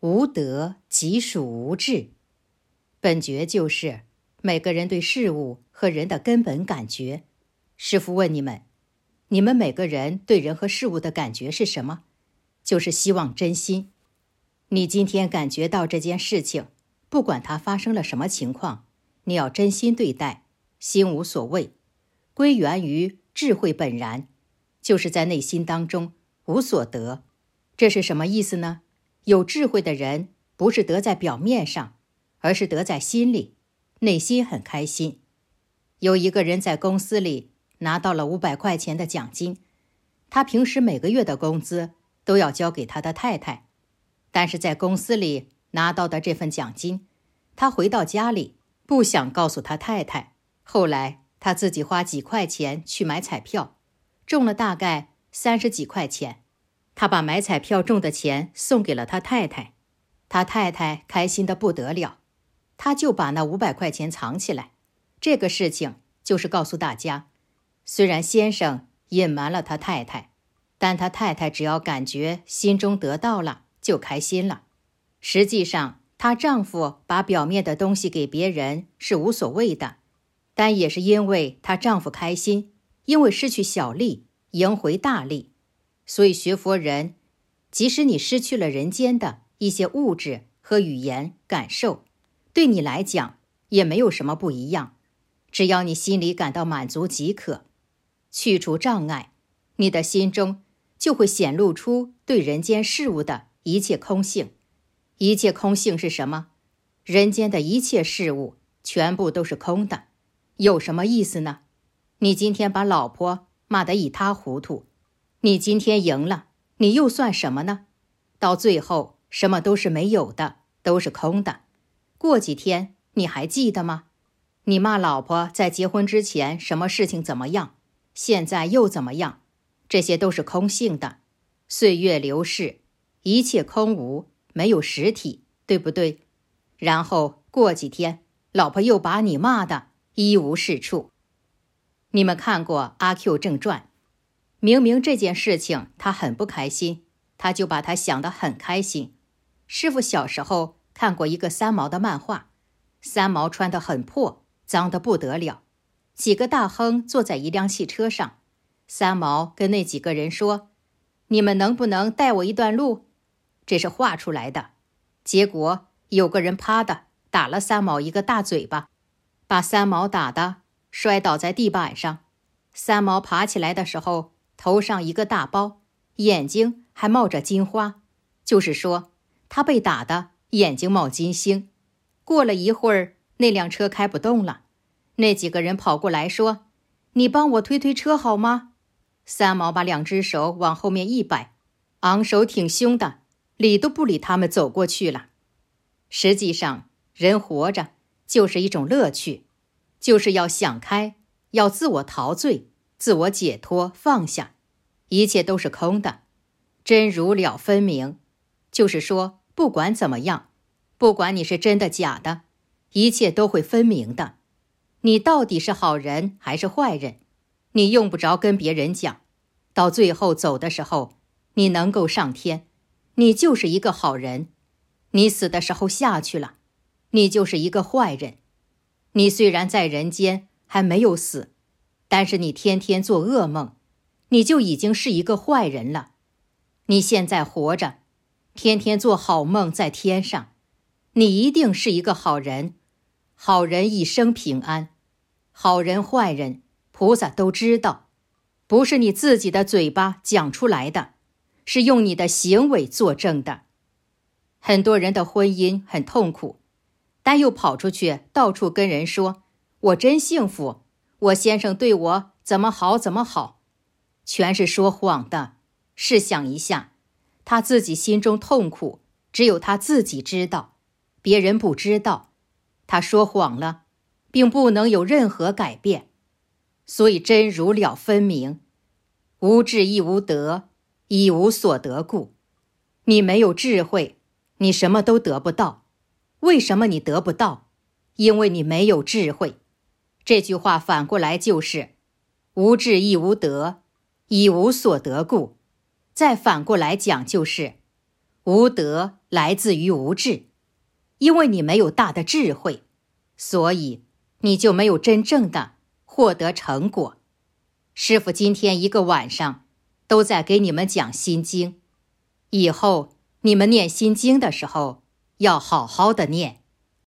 无德即属无智。本诀就是每个人对事物和人的根本感觉。师父问你们，你们每个人对人和事物的感觉是什么？就是希望真心。你今天感觉到这件事情，不管它发生了什么情况，你要真心对待，心无所谓，归源于智慧本然，就是在内心当中无所得。这是什么意思呢？有智慧的人不是得在表面上，而是得在心里，内心很开心。有一个人在公司里拿到了500块钱的奖金，他平时每个月的工资都要交给他的太太，但是在公司里拿到的这份奖金，他回到家里不想告诉他太太。后来他自己花几块钱去买彩票，中了大概30几块钱，他把买彩票中的钱送给了他太太，他太太开心得不得了，他就把那500块钱藏起来。这个事情就是告诉大家，虽然先生隐瞒了他太太，但他太太只要感觉心中得到了就开心了。实际上她丈夫把表面的东西给别人是无所谓的，但也是因为她丈夫开心，因为失去小利赢回大利。所以学佛人，即使你失去了人间的一些物质和语言感受，对你来讲也没有什么不一样，只要你心里感到满足即可。去除障碍，你的心中就会显露出对人间事物的一切空性。一切空性是什么？人间的一切事物全部都是空的，有什么意思呢？你今天把老婆骂得一塌糊涂，你今天赢了，你又算什么呢？到最后什么都是没有的，都是空的。过几天你还记得吗？你骂老婆在结婚之前什么事情怎么样，现在又怎么样？这些都是空性的。岁月流逝，一切空无，没有实体，对不对？然后过几天老婆又把你骂得一无是处。你们看过《阿 Q 正传》，明明这件事情他很不开心，他就把他想得很开心。师父小时候看过一个三毛的漫画，三毛穿得很破，脏得不得了。几个大亨坐在一辆汽车上，三毛跟那几个人说，你们能不能带我一段路？这是画出来的。结果有个人啪的打了三毛一个大嘴巴，把三毛打得摔倒在地板上。三毛爬起来的时候，头上一个大包，眼睛还冒着金花，就是说他被打得眼睛冒金星。过了一会儿，那辆车开不动了，那几个人跑过来说，你帮我推推车好吗？三毛把2只手往后面一摆，昂首挺胸的，理都不理他们走过去了。实际上人活着就是一种乐趣，就是要想开，要自我陶醉，自我解脱，放下，一切都是空的，真如了分明。就是说不管怎么样，不管你是真的假的，一切都会分明的。你到底是好人还是坏人，你用不着跟别人讲，到最后走的时候，你能够上天，你就是一个好人。你死的时候下去了，你就是一个坏人。你虽然在人间还没有死，但是你天天做噩梦，你就已经是一个坏人了。你现在活着，天天做好梦在天上，你一定是一个好人。好人一生平安，好人坏人菩萨都知道，不是你自己的嘴巴讲出来的，是用你的行为作证的。很多人的婚姻很痛苦，但又跑出去到处跟人说，我真幸福，我先生对我怎么好怎么好，全是说谎的。试想一下，他自己心中痛苦，只有他自己知道，别人不知道。他说谎了，并不能有任何改变。所以真如了分明，无智亦无德，以无所得故。你没有智慧，你什么都得不到。为什么你得不到？因为你没有智慧。这句话反过来就是无智亦无德，以无所得故。再反过来讲就是无德来自于无智，因为你没有大的智慧，所以你就没有真正的获得成果。师父今天一个晚上都在给你们讲心经，以后你们念心经的时候要好好的念。